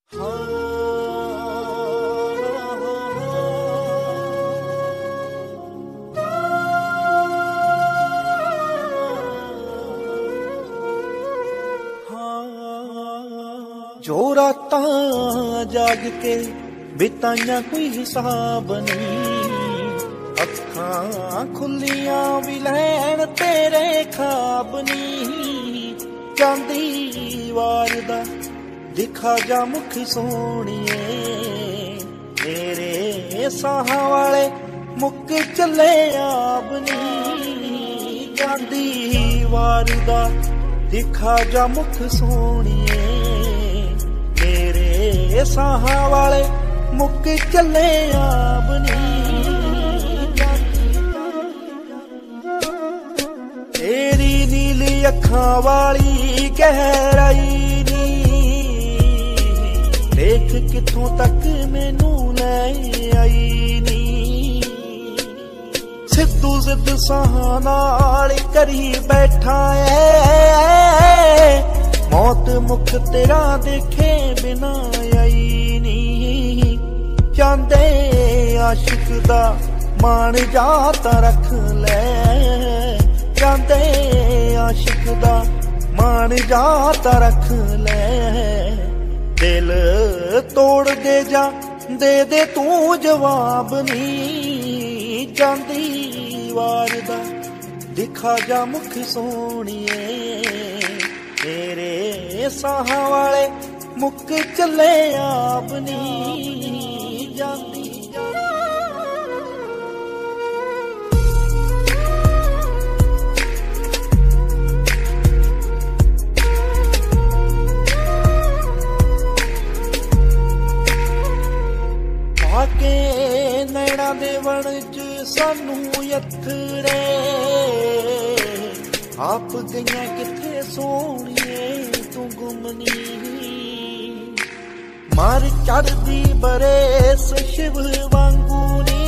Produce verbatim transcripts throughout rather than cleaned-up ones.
जो रातां जाग के बिताइयां कोई हिसाब नहीं, अखां खुलियां भी लैन तेरे ख्वाब नहीं। चांदी वार दा दिखा जा मुख सोहणीए, मेरे साहां वाले मुक चले आब नहीं। चांदी वार दा दिखा जा मुख सोहणीए, मेरे साहां वाले मुक चले आब नहीं। तेरी नीली अखां वाली गहराई नी, देख किथों तक मैनू ले आई नी। सिद्धू जिद साहां नाल करी बैठा है, मौत मुख तेरा देखे बिना आई नी। चांदे आशिक दा मान जाता रख ले, चांदे आशिक दा मान जाता रख ले। दिल तोड़ दे जा दे दे तू जवाब नी, चांदी वार दा दिखा जा मुख सोहणीए, मेरे साहां वाले मुक चले आब नहीं। जांदी आके नैना दे वण च सानू यथड़े, आप गईयां किथे सोहणीए तू गुमनी। मार चढ़दी बरेस शिव वांगू नी,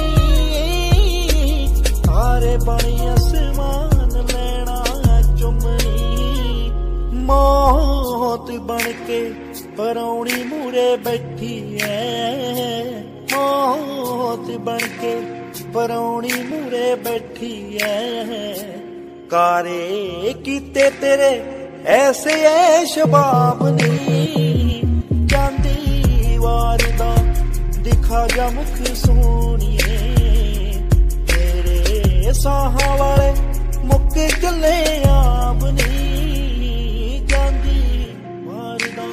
तारे बने आसमान लैना चुमनी। मौत बन के परौनी मूरे बैठी है, मौत बन के परौनी मूरे बैठी है। कारे कीते तेरे ऐसे ऐ शबाब नहीं, चांदी वार दा दिखा जा मुख सोहणीए, मेरे साहां वाले मुक चले आब नहीं। चांदी वार दा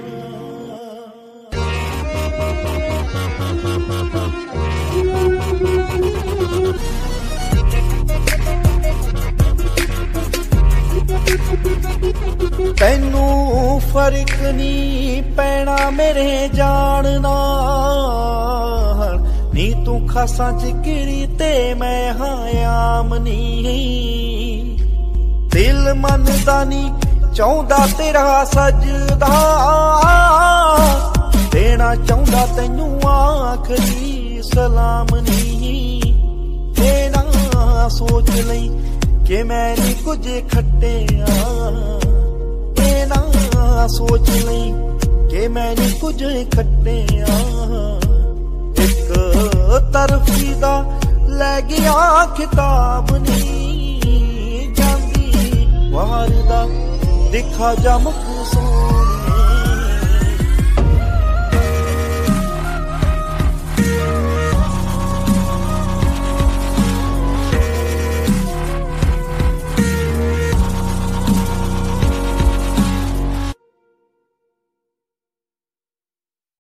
तैनू फर्क नी पैना मेरे जान नाल, नी तू खासा चिकरी ते मैं हायाम नी। दिल मनदा नी चाहुंदा तेरा सजदा, देना चाहुंदा तैनू आखरी सलाम नी। देना सोच लई कि मैं नी कुछ खट्टिया, देना सोच लई कि मैं नी कुछ खट्टिया। एक तरफी दा लै गया खिताब नी, जांदी वार दा दिखा जा मुख सोहणीए।